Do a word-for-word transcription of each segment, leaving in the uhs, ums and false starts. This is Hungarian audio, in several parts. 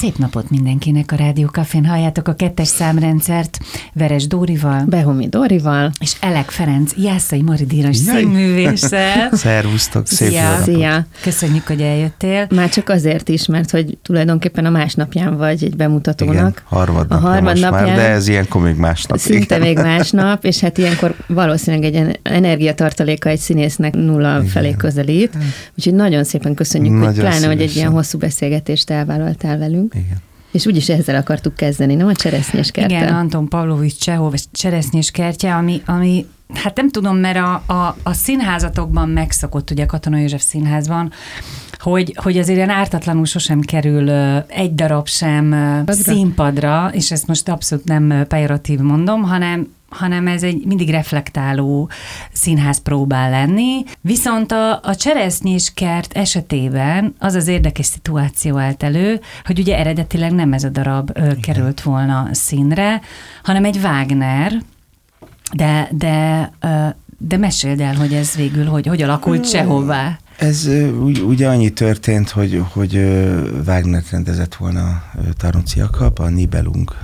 Szép napot mindenkinek a Rádió Cafén. Halljátok a kettes számrendszert Veres Dórival, Behomi Dórival, és Elek Ferenc, Jászai Mari Díjas színművésszel. Szervusztok, szép Szia. jó napot. Szia. Köszönjük, hogy eljöttél. Már csak azért is, mert hogy tulajdonképpen a másnapján vagy egy bemutatónak. Igen, harmadnapja a harmadnapján, most már, de ez ilyenkor még másnap. Szinte igen. még másnap, és hát ilyenkor valószínűleg egy energiatartaléka egy színésznek nulla igen. felé közelít. Úgyhogy nagyon szépen köszönjük, nagyon hogy pláne, hogy egy ilyen hosszú beszélgetést elvállaltál velünk. Igen. És úgyis ezzel akartuk kezdeni, nem a Cseresznyés kerttel? Igen, Anton Pavlovics Csehov Cseresznyés kertje, ami, ami hát nem tudom, mert a, a, a színházatokban megszokott, ugye Katona József Színházban, hogy, hogy azért ilyen ártatlanul sosem kerül egy darab sem Padra. színpadra, és ezt most abszolút nem pejoratív mondom, hanem hanem ez egy mindig reflektáló színház próbál lenni. Viszont a, a Cseresznyés kert esetében az az érdekes szituáció állt elő, hogy ugye eredetileg nem ez a darab ö, került volna színre, hanem egy Wagner, de, de, ö, de meséld el, hogy ez végül hogy, hogy alakult Csehová. Ez úgy, ugye annyi történt, hogy, hogy Wagner rendezett volna Tarnóci Jakab, a Nibelung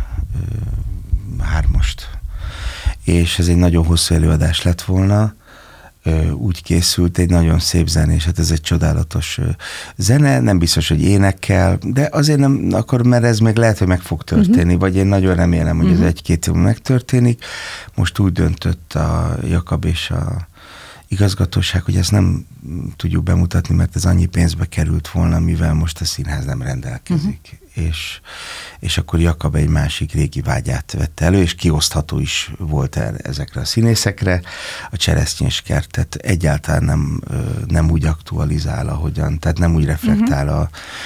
hármast. És ez egy nagyon hosszú előadás lett volna, úgy készült, egy nagyon szép zenés, hát ez egy csodálatos zene, nem biztos, hogy énekkel, de azért nem, akkor, mert ez még lehet, hogy meg fog történni, uh-huh. vagy én nagyon remélem, hogy uh-huh. ez egy-két év megtörténik. Most úgy döntött a Jakab és a igazgatóság, hogy ezt nem tudjuk bemutatni, mert ez annyi pénzbe került volna, mivel most a színház nem rendelkezik. Uh-huh. És, és akkor Jakab egy másik régi vágyát vette elő, és kiosztható is volt el ezekre a színészekre. A Cseresznyés kertet egyáltalán nem, nem úgy aktualizál, ahogyan, tehát nem úgy reflektál uh-huh.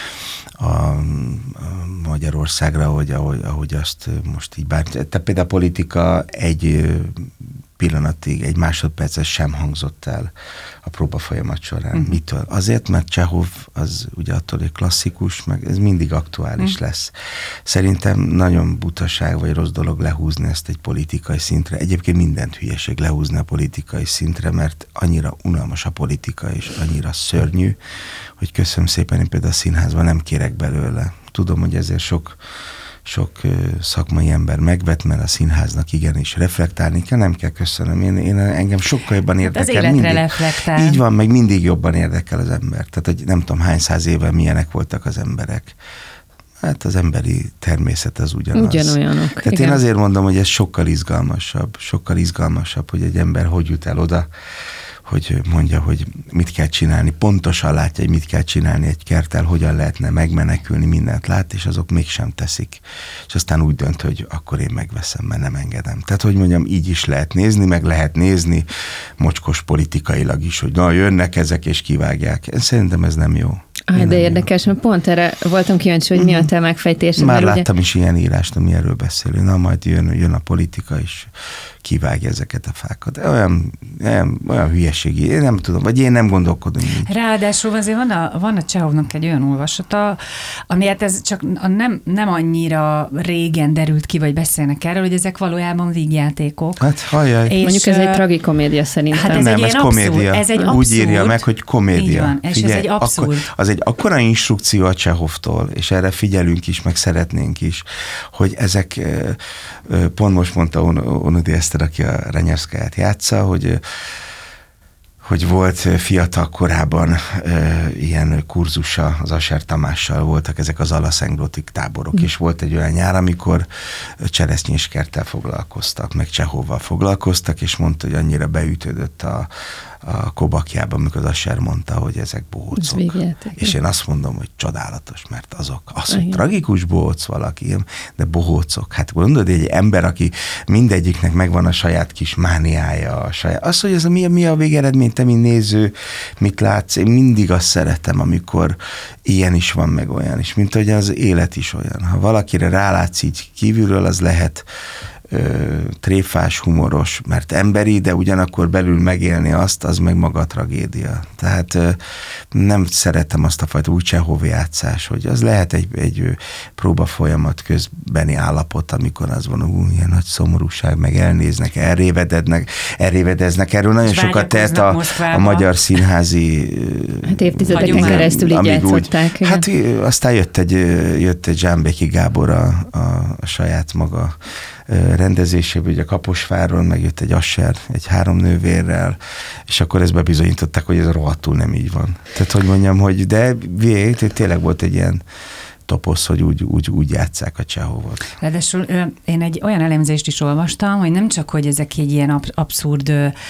a, a, a Magyarországra, ahogy, ahogy, ahogy azt most így bár... Tehát például a politika egy pillanatig, egy másodpercet sem hangzott el a próba folyamat során. Uh-huh. Mitől? Azért, mert Csehov az ugye attól egy klasszikus, meg ez mindig aktuális uh-huh. lesz. Szerintem nagyon butaság vagy rossz dolog lehúzni ezt egy politikai szintre. Egyébként mindent hülyeség lehúzni a politikai szintre, mert annyira unalmas a politika, és annyira szörnyű, hogy köszönöm szépen, én például a színházban nem kérek belőle. Tudom, hogy ezért sok sok szakmai ember megvet, mert a színháznak igenis reflektálni kell, nem kell köszönöm. Én, én engem sokkal jobban érdekel. Az életre mindig, reflektál. Így van, meg mindig jobban érdekel az ember. Tehát, hogy nem tudom, hány száz éve milyenek voltak az emberek. Hát az emberi természet az ugyanaz. Ugyanolyanok. Tehát igen. én azért mondom, hogy ez sokkal izgalmasabb, sokkal izgalmasabb, hogy egy ember hogy jut el oda, hogy mondja, hogy mit kell csinálni, pontosan látja, hogy mit kell csinálni egy kerttel, hogyan lehetne megmenekülni, mindent lát, és azok mégsem teszik. És aztán úgy dönt, hogy akkor én megveszem, mert nem engedem. Tehát, hogy mondjam, így is lehet nézni, meg lehet nézni mocskos politikailag is, hogy na, jönnek ezek és kivágják. Én szerintem ez nem jó. Ah, de nem érdekes, jó. Mert pont erre voltam kíváncsi, hogy mi a te megfejtésed. Már láttam ugye... is ilyen írást, ami erről beszélő. Na, majd jön, jön a politika, és kivágja ezeket a fákat. Olyan, olyan, olyan hülyeségi, én nem tudom, vagy én nem gondolkodom így. Ráadásul azért van a, van a Csehovnak egy olyan olvasata, ami hát ez csak nem, nem annyira régen derült ki, vagy beszélnek erről, hogy ezek valójában vígjátékok. Hát halljaj. És mondjuk ez egy tragikomédia szerintem. Hát ez nem, egy ez komédia. Ez egy abszurd. Úgy írja meg, hogy komédia. Így van, és Figyelj, ez egy abszurd. Akkor, az egy akkora instrukció a Csehovtól, és erre figyelünk is, meg szeretnénk is, hogy ezek, pont most mondta Onodi Eszter, aki a Renyevszkáját játsza, hogy hogy volt fiatal korában e, ilyen kurzusa az Asser Tamással, voltak ezek az alaszenglotik táborok, mm. és volt egy olyan nyár, amikor Cseresznyés kerttel foglalkoztak, meg Csehovval foglalkoztak, és mondta, hogy annyira beütődött a, a kobakjában, amikor az Asser mondta, hogy ezek bohócok. És én azt mondom, hogy csodálatos, mert azok, az, hogy tragikus bohóc valaki, de bohócok. Hát gondolod, egy ember, aki mindegyiknek megvan a saját kis mániája, a saját, az, hogy ez a, mi, mi a végeredmény, te, mint néző, mit látsz, én mindig azt szeretem, amikor ilyen is van, meg olyan is, mint hogy az élet is olyan. Ha valakire rálátsz így kívülről, az lehet tréfás, humoros, mert emberi, de ugyanakkor belül megélni azt, az meg maga a tragédia. Tehát nem szeretem azt a fajta új Csehov játszás, hogy az lehet egy, egy próba folyamat közbeni állapot, amikor az van, ú, ilyen nagy szomorúság, meg elnéznek, elrévedeznek, elrévedeznek. Erről nagyon sokat tett a, a magyar színházi... Hát évtizedeken keresztül így játszották. Úgy, hát aztán jött egy, jött egy Zsámbéki Gábor a, a, a saját maga rendezéséből, ugye a Kaposváron, megjött egy Asser, egy három nővérrel, és akkor ezt bebizonyították, hogy ez rohadtul nem így van. Tehát, hogy mondjam, hogy de végig tényleg volt egy ilyen toposz, hogy úgy, úgy, úgy játsszák a Csehovot. Ráadásul én egy olyan elemzést is olvastam, hogy nem csak, hogy ezek egy ilyen abszurd,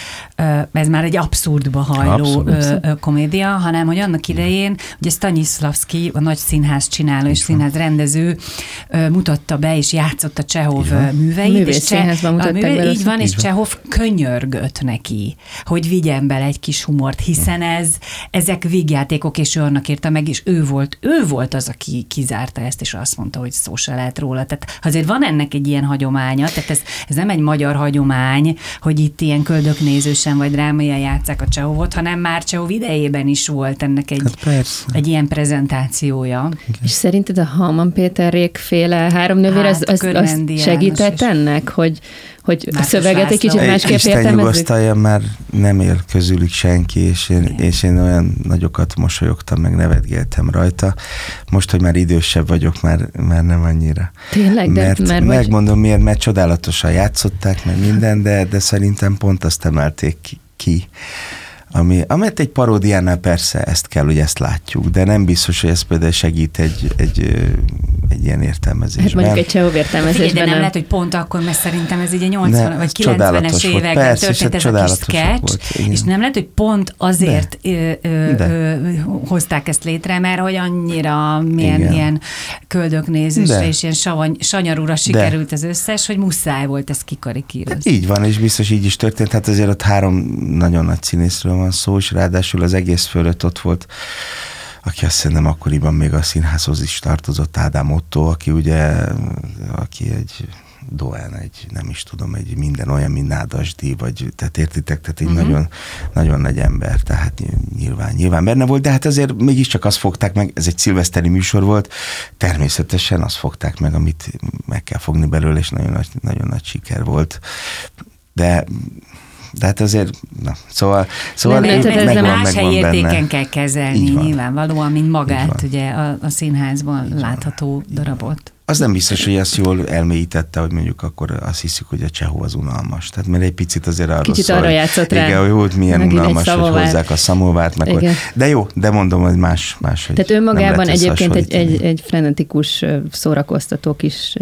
ez már egy abszurdba hajló abszurd. komédia, hanem, hogy annak idején, ugye Stanislavski, a nagy színház csináló és színház rendező mutatta be és játszott a Csehov műveit. Művész színházban mutatták be. Így van, és Csehov könyörgött neki, hogy vigyen bele egy kis humort, hiszen ez, ezek vígjátékok, és ő annak írta meg, és ő volt, ő volt az, aki kizárta ezt, és azt mondta, hogy szó se lehet róla. Tehát azért van ennek egy ilyen hagyománya, tehát ez, ez nem egy magyar hagyomány, hogy itt ilyen köldöknézősen vagy drámaian játsszák a Csehovot, hanem már Csehov idejében is volt ennek egy, hát egy ilyen prezentációja. Igen. És szerinted a Halman Péterrék féle három nővér hát, az, az, az segített ennek, hogy, hogy a szöveget egy kicsit másképp értelmezzük? Isten nyugosztalja, már nem él közülük senki, és én, és én olyan nagyokat mosolyogtam, meg nevetgéltem rajta. Most, hogy már idősebb vagyok, már, már nem annyira. Tényleg? De mert, mert megmondom miért, mert csodálatosan játszották, meg minden, de, de szerintem pont azt emelték ki, ki ami, amit egy paródiánál persze ezt kell, hogy ezt látjuk, de nem biztos, hogy ez például segít egy, egy, egy ilyen értelmezésben. Hát mondjuk egy Csehov értelmezésben. Figyelj, de nem lehet, hogy pont akkor, mert szerintem ez így a nyolcvanas vagy kilencvenes években történt ez a kis sketch, és nem lehet, hogy pont azért ö, ö, ö, hozták ezt létre, mert hogy annyira milyen igen. ilyen köldöknézősre de. és ilyen savany, sanyarúra sikerült de. az összes, hogy muszáj volt ezt kikarikírozni. Így van, és biztos így is történt. Hát azért ott három nagyon nagy színészről van szó, és ráadásul az egész fölött ott volt, aki azt szerintem akkoriban még a színházhoz is tartozott, Ádám Otto, aki ugye, aki egy doán, egy nem is tudom, egy minden olyan, mint Nádasdy, vagy tehát értitek, tehát egy uh-huh. nagyon, nagyon nagy ember, tehát nyilván, nyilván benne volt, de hát azért mégiscsak azt fogták meg, ez egy szilveszteri műsor volt, természetesen azt fogták meg, amit meg kell fogni belőle, és nagyon nagy, nagyon nagy siker volt. De De hát azért, na, szóval, szóval nem, ő, ez megvan, más helyértéken benne. kell kezelni, nyilvánvalóan, mint magát, ugye a, a színházban így látható van. darabot. Az nem biztos, hogy ezt jól elmélyítette, hogy mondjuk akkor azt hiszük, hogy a Csehov az unalmas. Tehát mert egy picit azért arról Kicsit szól, arra játszott rá. Igen, hogy volt milyen megint unalmas, hogy hozzák a szamovát. Meg hogy, de jó, de mondom, hogy más. más hogy tehát önmagában egyébként egy, egy, egy frenetikus, szórakoztató kis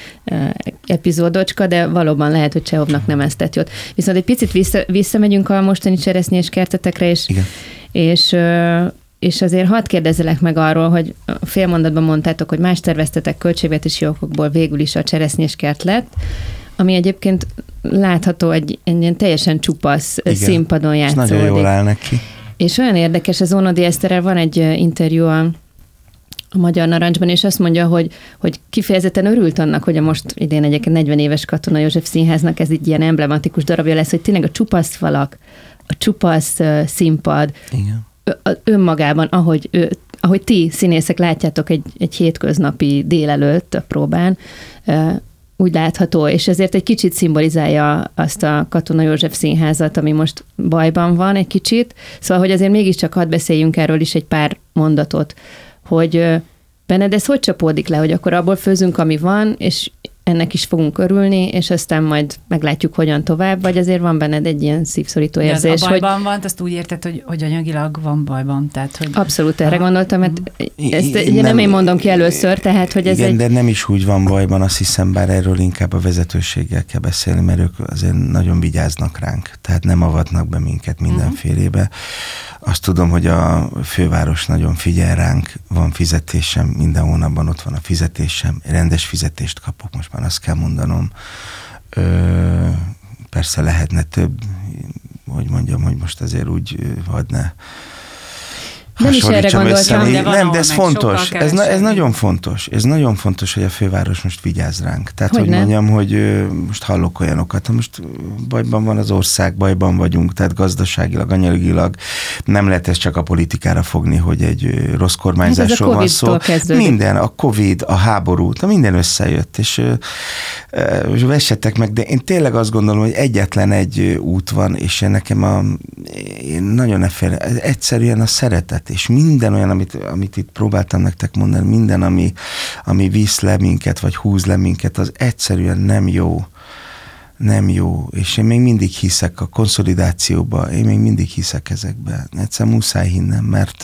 epizódocska, de valóban lehet, hogy Csehovnak nem ezt tett jót. Viszont egy picit vissza, visszamegyünk a mostani cseresznyés kertetekre, és, és És azért hadd kérdezzelek meg arról, hogy fél mondatban mondtátok, hogy más terveztetek költségvetési okokból, végül is a cseresznyéskert lett, ami egyébként látható egy, egy ilyen teljesen csupasz igen. színpadon játszódik. És nagyon jól áll neki. És olyan érdekes, az Ónodi Eszterrel van egy interjú a, a Magyar Narancsban, és azt mondja, hogy, hogy kifejezetten örült annak, hogy a most idén egyébként negyven éves Katona József Színháznak ez egy ilyen emblematikus darabja lesz, hogy tényleg a csupasz falak, a csupasz színpad, igen. önmagában, ahogy, ő, ahogy ti színészek látjátok egy, egy hétköznapi délelőtt a próbán, úgy látható, és ezért egy kicsit szimbolizálja azt a Katona József Színházat, ami most bajban van egy kicsit. Szóval, hogy azért mégiscsak hadd beszéljünk erről is egy pár mondatot, hogy benned ez hogy csapódik le, hogy akkor abból főzünk, ami van, és ennek is fogunk örülni, és aztán majd meglátjuk, hogyan tovább, vagy azért van benned egy ilyen szívszorító érzés. De az a bajban hogy... van, azt úgy érted, hogy, hogy anyagilag van bajban. Tehát, hogy... Abszolút erre gondoltam, mert ezt I, nem, nem én mondom ki először, tehát, hogy ez igen, egy... de nem is úgy van bajban, azt hiszem, bár erről inkább a vezetőséggel kell beszélni, mert ők azért nagyon vigyáznak ránk, tehát nem avatnak be minket mindenfélébe. Uh-huh. Azt tudom, hogy a főváros nagyon figyel ránk, van fizetésem, minden hónapban ott van a fizetésem, rendes fizetést kapok, most már azt kell mondanom. Ö, persze lehetne több, hogy mondjam, hogy most azért úgy hadd ne, Nem is erre gondoltam, de van, nem, de ez fontos, ez, na, ez kevesebb. nagyon fontos, ez nagyon fontos, hogy a főváros most vigyáz ránk. Tehát, hogy, Hogy hogy nem? mondjam, hogy ö, most hallok olyanokat, ha most bajban van az ország, bajban vagyunk, tehát gazdaságilag, anyagilag nem lehet ezt csak a politikára fogni, hogy egy ö, rossz kormányzásról van szó. Kezdődik. Minden, a Covid, a háború, de minden összejött, és ö, ö, vessetek meg, de én tényleg azt gondolom, hogy egyetlen egy ö, út van, és nekem a, én nagyon efféle, egyszerűen a szeretet, és minden olyan, amit, amit itt próbáltam nektek mondani, minden, ami, ami visz le minket, vagy húz le minket, az egyszerűen nem jó. Nem jó. És én még mindig hiszek a konszolidációba, én még mindig hiszek ezekbe. Egyszerűen muszáj hinnem, mert,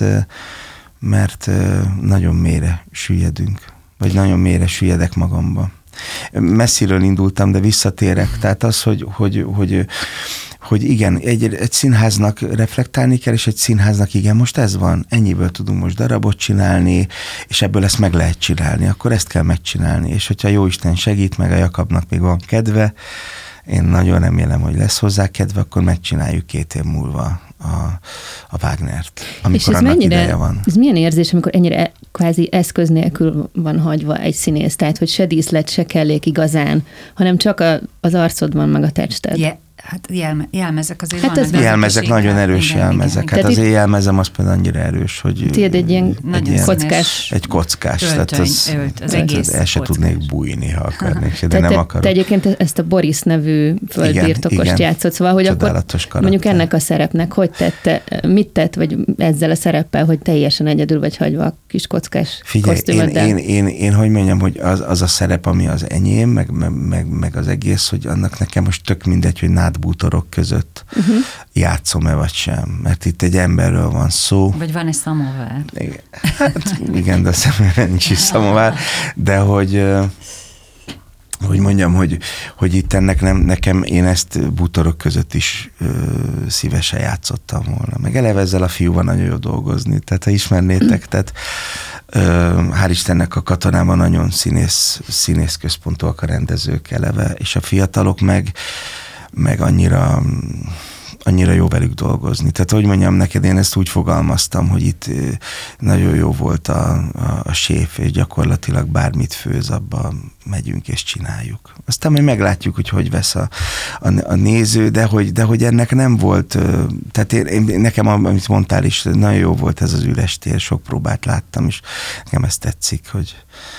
mert nagyon mélyre süllyedünk, vagy nagyon mélyre süllyedek magamba. Messziről indultam, de visszatérek. Tehát az, hogy, hogy, hogy hogy igen, egy, egy színháznak reflektálni kell, és egy színháznak igen, most ez van, ennyiből tudunk most darabot csinálni, és ebből ezt meg lehet csinálni, akkor ezt kell megcsinálni, és hogyha Jóisten segít, meg a Jakabnak még van kedve, én nagyon remélem, hogy lesz hozzá kedve, akkor megcsináljuk két év múlva a, a Wagnert, amikor és ez annak mennyire, ideje van. Ez milyen érzés, amikor ennyire kvázi eszköz nélkül van hagyva egy színész, tehát hogy se díszlet, se kellék igazán, hanem csak a, az arcod van, meg a tested. Yeah. Hát jelme, jelmezek azért hát vannak. Jelmezek, nagyon erős igen, jelmezek. Igen, hát az én jelmezem az például annyira erős, hogy... Tiéd egy ilyen, egy ilyen kockás... Egy kockás. Öltöny, tehát az, ölt, az egész el se kockás. tudnék bújni, ha akarnék, de te, nem te, akarok. Te egyébként ezt a Boris nevű földbirtokost játszott, szóval, hogy akkor karakter. Mondjuk ennek a szerepnek, hogy tette, mit tett, vagy ezzel a szereppel, hogy teljesen egyedül vagy hagyva a kis kockás Figyelj, kosztümöddel. én, én, én, én, hogy mondjam, hogy az, az a szerep, ami az enyém, meg, meg, meg, meg az egész, hogy annak nekem most tök mindegy, hogy nádbútorok között uh-huh. játszom-e vagy sem. Mert itt egy emberről van szó. Vagy van egy szamovár. Hát igen, de a szemére nincs is szamovár. De hogy... hogy mondjam, hogy, hogy itt ennek nem, nekem én ezt bútorok között is ö, szívesen játszottam volna. Meg eleve ezzel a fiúval nagyon jó dolgozni. Tehát ha ismernétek, tehát ö, hál' Istennek a Katonában nagyon színész, színész központúak a rendezők eleve, és a fiatalok meg, meg annyira... annyira jó velük dolgozni. Tehát, hogy mondjam neked, én ezt úgy fogalmaztam, hogy itt nagyon jó volt a, a, a séf, és gyakorlatilag bármit főz, abba megyünk és csináljuk. Aztán majd meglátjuk, hogy hogy vesz a, a, a néző, de hogy, de hogy ennek nem volt, tehát én, én, nekem, amit mondtál is, nagyon jó volt ez az üres tér, sok próbát láttam, és nekem ezt tetszik, hogy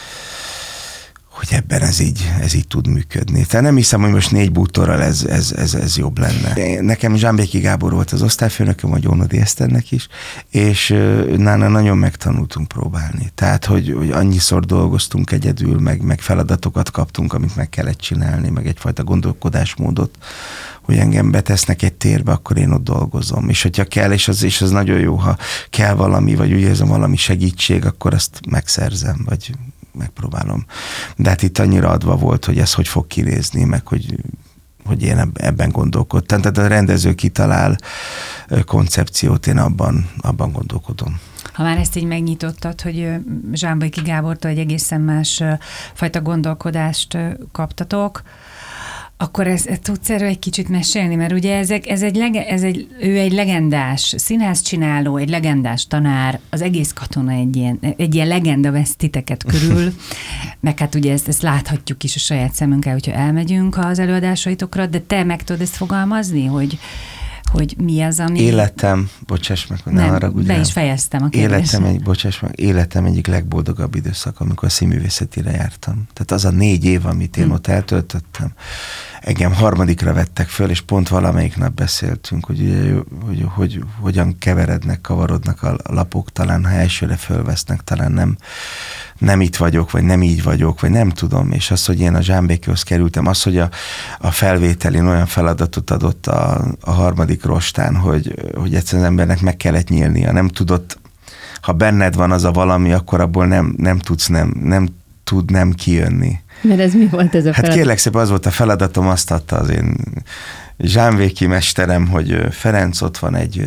hogy ebben ez így, ez így tud működni. Tehát nem hiszem, hogy most négy bútorral ez, ez, ez, ez jobb lenne. Nekem Zsámbéki Gábor volt az osztályfőnököm, vagy Ónodi Eszternek is, és nála nagyon megtanultunk próbálni. Tehát, hogy, hogy annyiszor dolgoztunk egyedül, meg, meg feladatokat kaptunk, amit meg kellett csinálni, meg egyfajta gondolkodásmódot, hogy engem betesznek egy térbe, akkor én ott dolgozom. És hogyha kell, és az, és az nagyon jó, ha kell valami, vagy úgy érzem valami segítség, akkor azt megszerzem, vagy megpróbálom. De hát itt annyira adva volt, hogy ez hogy fog kinézni, meg hogy, hogy én ebben gondolkodtam. Tehát a rendező kitalál koncepciót, én abban, abban gondolkodom. Ha már ezt így megnyitottad, hogy Zsámbéki Gábortól egy egészen más fajta gondolkodást kaptatok, akkor ez, ez tudsz erről egy kicsit mesélni, mert ugye ezek, ez egy lege, ez egy, ő egy legendás színházcsináló, egy legendás tanár, az egész Katona egy ilyen, egy ilyen legenda vesz titeket körül, meg hát ugye ezt, ezt láthatjuk is a saját szemünkkel, hogyha elmegyünk az előadásaitokra, de te meg tudod ezt fogalmazni, hogy hogy mi az, ami... Életem, bocsáss meg, ne nem, haragudjál. be is fejeztem a kérdést. Életem, egy, bocsáss meg, életem egyik legboldogabb időszak, amikor a színművészetire jártam. Tehát az a négy év, amit én hmm. ott eltöltöttem, engem harmadikra vettek föl, és pont valamelyik nap beszéltünk, hogy, ugye, hogy, hogy, hogy hogyan keverednek, kavarodnak a lapok, talán ha elsőre fölvesznek, talán nem, nem itt vagyok, vagy nem így vagyok, vagy nem tudom, és az, hogy én a Zsámbékihoz kerültem, az, hogy a, a felvételin olyan feladatot adott a, a harmadik rostán, hogy, hogy egyszerűen az embernek meg kellett nyílnia, nem tudott, ha benned van az a valami, akkor abból nem, nem tudsz nem, nem tud nem kijönni. Mert ez mi volt ez a feladat? Hát kérlek szépen, az volt a feladatom, azt adta az én zsámbéki mesterem, hogy Ferenc, ott van egy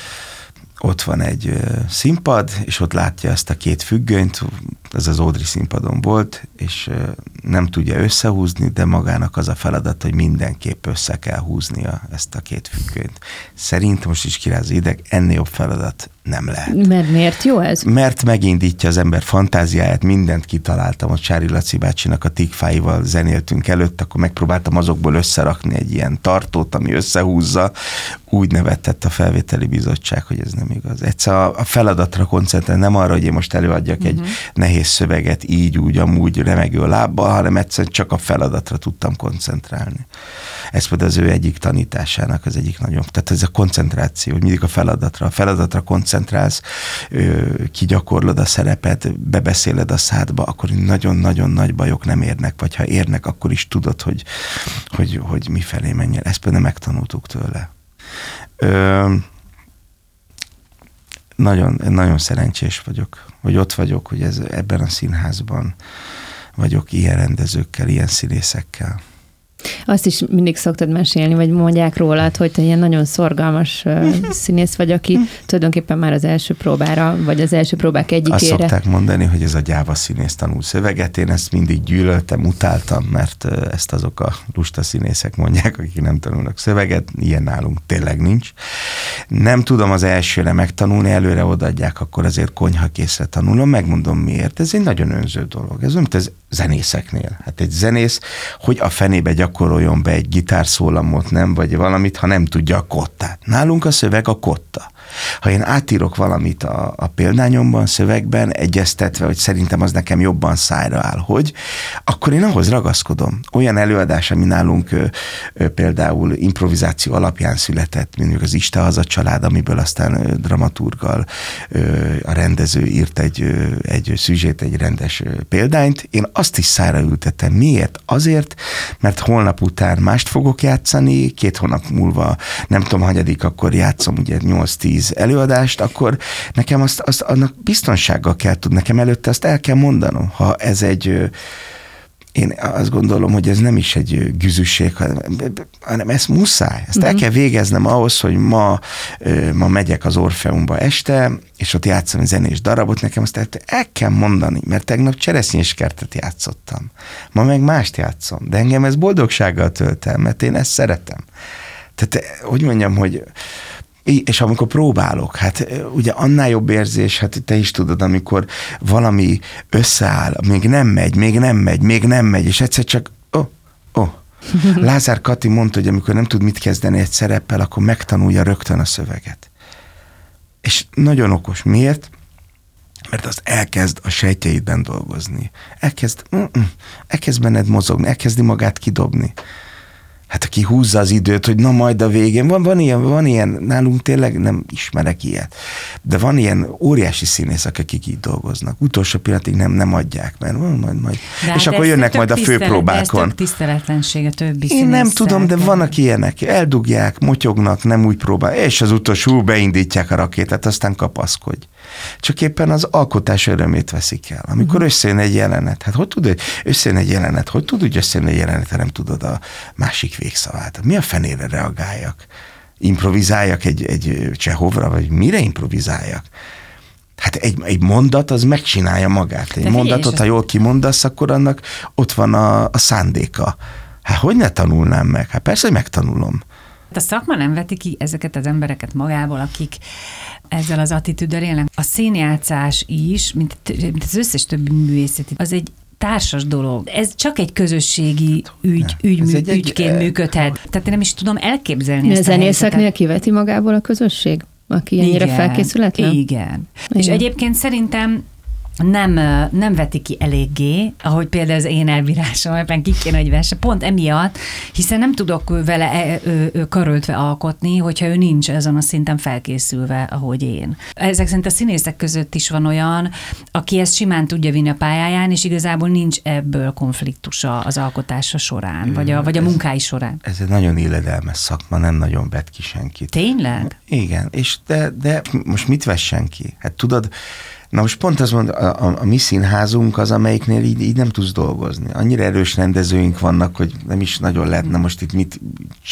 ott van egy színpad, és ott látja ezt a két függönyt, ez az Ódri színpadon volt, és nem tudja összehúzni, de magának az a feladat, hogy mindenképp össze kell húznia ezt a két függönyt. Szerintem most is kiráz ideg, ennél jobb feladat nem lehet. Mert miért jó ez? Mert megindítja az ember fantáziáját, mindent kitaláltam, ott Csári Laci bácsinak a tikfáival zenéltünk előtt, akkor megpróbáltam azokból összerakni egy ilyen tartót, ami összehúzza. Úgy nevetett a felvételi bizottság, hogy ez nem igaz. Egyszer a feladatra koncentrálni, nem arra, hogy én most előadjak uh-huh. egy nehéz szöveget így, úgy, amúgy remegő lábbal, hanem egyszerűen csak a feladatra tudtam koncentrálni. Ez például az ő egyik tanításának az egyik nagyon, tehát ez a koncentráció, hogy mindig a feladatra, a feladatra koncentrálsz, kigyakorlod a szerepet, bebeszéled a szádba, akkor nagyon-nagyon nagy bajok nem érnek, vagy ha érnek, akkor is tudod, hogy, hogy, hogy mifelé menjen. Ezt például megtanultuk tőle. Ö, nagyon, nagyon szerencsés vagyok, hogy ott vagyok, hogy ez, ebben a színházban vagyok ilyen rendezőkkel, ilyen színészekkel. Azt is mindig szoktad mesélni, vagy mondják rólad, hogy te ilyen nagyon szorgalmas uh, színész vagy, aki tulajdonképpen már az első próbára, vagy az első próbák egyikére. Azt szokták mondani, hogy ez a gyáva színész tanul szöveget. Én ezt mindig gyűlöltem, utáltam, mert ezt azok a lusta színészek mondják, akik nem tanulnak szöveget. Ilyen nálunk tényleg nincs. Nem tudom az elsőre megtanulni, előre odaadják, akkor azért konyhakészre tanulom. Megmondom miért. Ez egy nagyon önző dolog. Ez olyan, mint az zenészeknél. Hát egy zenész, hogy a fenébe gyakoroljon be egy gitárszólamot, nem, vagy valamit, ha nem tudja a kottát. Nálunk a szöveg a kotta. Ha én átírok valamit a, a példányomban, szövegben, egyeztetve, hogy szerintem az nekem jobban szájra áll, hogy, akkor én ahhoz ragaszkodom. Olyan előadás, ami nálunk ö, ö, például improvizáció alapján született, mint az Isten haza család, amiből aztán ö, dramaturggal ö, a rendező írt egy, ö, egy szüzsét, egy rendes ö, példányt. Én azt is szájra ültettem. Miért? Azért, mert holnap után mást fogok játszani, két hónap múlva, nem tudom, hanyadik, akkor játszom ugye nyolc-tíz előadást, akkor nekem azt, azt annak biztonsággal kell tudni, nekem előtte azt el kell mondanom. Ha ez egy, én azt gondolom, hogy ez nem is egy güzüsség, hanem ez muszáj. Ezt el kell végeznem ahhoz, hogy ma, ma megyek az Orfeumba este, és ott játszom egy zenés darabot, nekem azt el, el kell mondani, mert tegnap cseresznyéskertet játszottam. Ma meg mást játszom, de engem ez boldogsággal tölt el, mert én ezt szeretem. Tehát, hogy mondjam, hogy és amikor próbálok, hát ugye annál jobb érzés, hát te is tudod, amikor valami összeáll, még nem megy, még nem megy, még nem megy, és egyszer csak, ó, oh, ó. Oh. Lázár Kati mondta, hogy amikor nem tud mit kezdeni egy szereppel, akkor megtanulja rögtön a szöveget. És nagyon okos. Miért? Mert az elkezd a sejtjeidben dolgozni. Elkezd, elkezd benned mozogni, elkezdi magát kidobni. Hát aki húzza az időt, hogy na majd a végén, van, van, ilyen, van ilyen, nálunk tényleg nem ismerek ilyet, de van ilyen óriási színészek, akik így dolgoznak. Utolsó pillanatig nem, nem adják, mert van majd, majd. És akkor jönnek majd a főpróbákon. Ez tiszteletlensége többi Én nem tudom, de vannak ilyenek. Eldugják, motyognak, nem úgy próbál, és az utolsó beindítják a rakétát, aztán kapaszkodj. Csak éppen az alkotás örömét veszik el. Amikor uh-huh. összejön egy jelenet, hát hogy tud összejön egy jelenet, hogy tud úgy összejön egy jelenet, ha nem tudod a másik végszavát. Mi a fenére reagáljak? Improvizáljak egy, egy Csehovra, vagy mire improvizáljak? Hát egy, egy mondat, az megcsinálja magát. Egy de mondatot, ha jól kimondasz, akkor annak ott van a, a szándéka. Hát hogy ne tanulnám meg? Hát persze, hogy megtanulom. A szakma nem veti ki ezeket az embereket magából, akik ezzel az attitűddel élnek. A színjátszás is, mint, mint az összes többi művészeti, az egy társas dolog. Ez csak egy közösségi ügy, ügy, mű, egy, ügyként egy, működhet. Tehát én nem is tudom elképzelni ezt a zenészeknél kiveti magából a közösség, aki ennyire igen, felkészületlen? Igen. igen. És egyébként szerintem nem, nem veti ki eléggé, ahogy például az én elbírásom, ebben ki kéne, hogy vesse, pont emiatt, hiszen nem tudok vele karöltve alkotni, hogyha ő nincs ezen a szinten felkészülve, ahogy én. Ezek szerint a színészek között is van olyan, aki ezt simán tudja vinni a pályáján, és igazából nincs ebből konfliktusa az alkotása során, vagy a, vagy a munkái során. Ez egy nagyon illedelmes szakma, nem nagyon vet ki senkit. Tényleg? Igen, és de, de most mit vessen ki? Hát tudod, na most pont az mondom, a, a, a mi színházunk az, amelyiknél így, így nem tudsz dolgozni. Annyira erős rendezőink vannak, hogy nem is nagyon lehetne most itt mit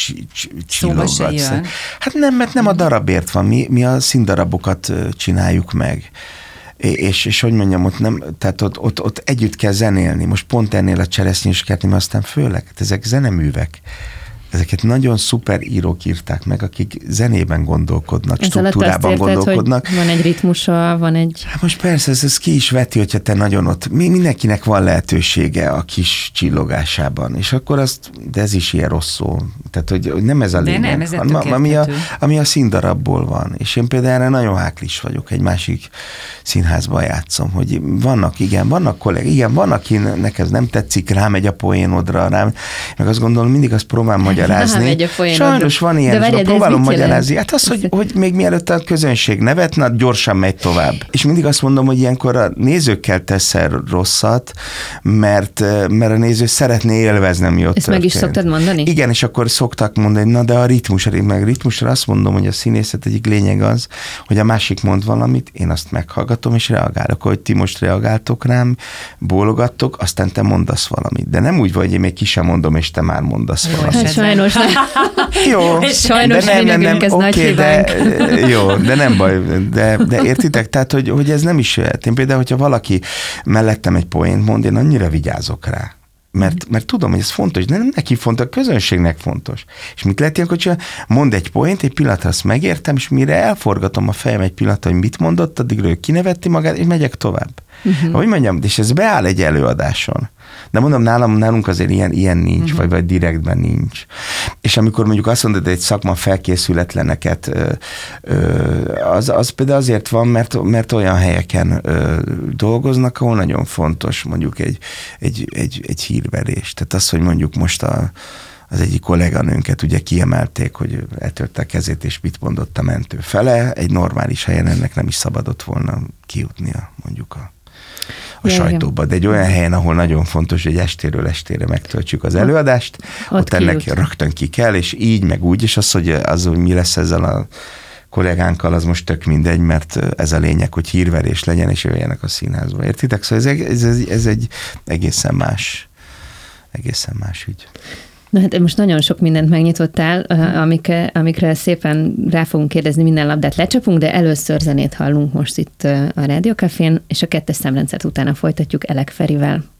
csillogatsz. Hát nem, mert nem a darabért van, mi, mi a színdarabokat csináljuk meg. és, és hogy mondjam, ott nem, tehát ott, ott, ott együtt kell zenélni. Most pont ennél a Cseresznyéskertnél, aztán főleg, hát ezek zeneművek. Ezeket nagyon szuper írók írták meg, akik zenében gondolkodnak, ez struktúrában érted, gondolkodnak. Hogy van egy ritmusa, van egy... Hát most persze, ez, ez ki is veti, hogyha te nagyon ott... Mindenkinek van lehetősége a kis csillogásában, és akkor azt, de ez is ilyen rossz szó. Tehát, hogy nem ez a lényeg, nem, ez hanem, ami, a, ami a színdarabból van. És én például erre nagyon háklis vagyok, egy másik színházban játszom, hogy vannak, igen, vannak kollégák, igen, van, akinek ez nem tetszik, rámegy a poénodra, rám, meg azt gondolom, mindig azt próbálom magyarázni. Sajnos van ilyen, de várjad, próbálom magyarázni. Hát az, hogy, hogy még mielőtt a közönség nevetne, gyorsan megy tovább. És mindig azt mondom, hogy ilyenkor a nézőkkel teszel rosszat, mert, mert a néző szeretné élvezni, ami ott Ezt történt. meg is szoktad mondani? Igen, és akkor szoktak mondani, na de a ritmus, meg ritmusra azt mondom, hogy a színészet egyik lényeg az, hogy a másik mond valamit, én azt meghallgatom, és reagálok, hogy ti most reagáltok rám, bólogattok, aztán te mondasz valamit. De nem úgy vagy, hogy én még ki sem mondom, és te már mondasz jó, valamit. Sajnos nem. Jó, sajnos de nem, nem, nem, ez okay, nagy de, jó, de nem baj, de, de értitek, tehát, hogy, hogy ez nem is jöhet. Én például, hogyha valaki mellettem egy poént mond, én annyira vigyázok rá. Mert, mert tudom, hogy ez fontos, de nem neki fontos, a közönségnek fontos. És mit lehet ilyenkor csinálni? Mond egy poént, egy pillanatra azt megértem, és mire elforgatom a fejem egy pillanatra, hogy mit mondott, addigra ő kineveti magát, és megyek tovább. Uh-huh. Hogy mondjam, és ez beáll egy előadáson. De mondom, nálam, nálunk azért ilyen, ilyen nincs, uh-huh. vagy, vagy direktben nincs. És amikor mondjuk azt mondod, hogy egy szakma felkészületleneket, ö, ö, az, az például azért van, mert, mert olyan helyeken ö, dolgoznak, ahol nagyon fontos mondjuk egy, egy, egy, egy hírverés. Tehát az, hogy mondjuk most a az egyik kolléganőnket ugye kiemelték, hogy eltörte a kezét, és mit mondott a mentő fele. Egy normális helyen ennek nem is szabadott volna kijutnia, mondjuk a, a ja, sajtóba. De egy olyan helyen, ahol nagyon fontos, hogy estéről estére megtöltsük az előadást, ott, ott ennek rögtön ki kell, és így, meg úgy, és az, hogy, az, hogy mi lesz ezzel a kollégánkkal, az most tök mindegy, mert ez a lényeg, hogy hírverés legyen, és jöjjenek a színházba. Értitek? Szóval ez, ez, ez egy egészen más, egészen más ügy. Na hát most nagyon sok mindent megnyitottál, amikre, amikre szépen rá fogunk kérdezni, minden labdát lecsapunk, de először zenét hallunk most itt a Rádió Cafén, és a kettes számrendszert utána folytatjuk Elek Ferivel.